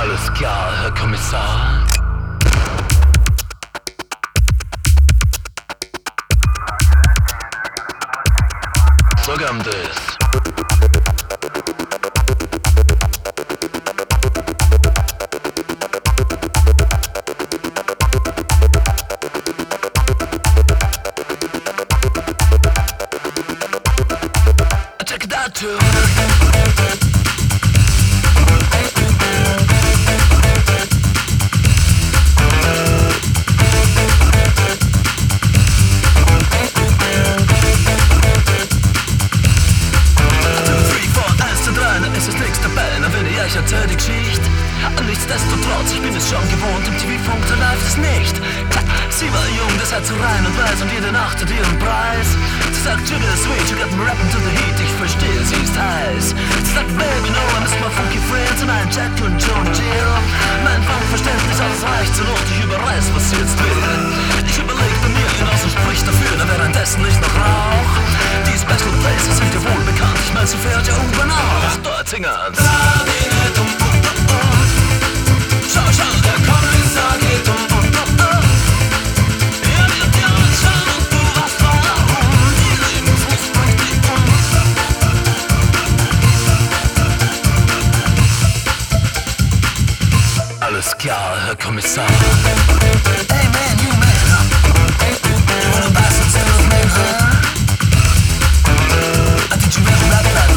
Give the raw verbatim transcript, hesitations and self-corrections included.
Alles klar, Herr Kommissar. Sogam das. Check that too. Ich erzähl die Geschichte. Nichtsdestotrotz, ich bin es schon gewohnt, im T V-Funk, da läuft es nicht. Klar, sie war jung, das hat so rein und weiß und jede Nacht hat ihren Preis. Sie sagt, sugar sweet, you got me rapping to the heat, ich verstehe, sie ist heiß. Sie sagt, baby, no, I miss my funky friends und ein Jack und Joe und Giro. Mein Funkverständnis, alles reicht zur Not, ich überreiß, was sie jetzt will. Ich überleg bei mir, genauso spricht dafür, da währenddessen nicht noch Rauch. Die Special Places sind dir wohl bekannt, ich mein, sie fährt ja oben auf. Dort singen's. Schau, schau, der Kommissar geht um und um, um. Er wird dir anschauen und du weißt warum. Diese Infos bringt dich um. Alles klar, Herr Kommissar. Hey man, you man. You wanna buy some stuff, man, huh? Did you ever rap like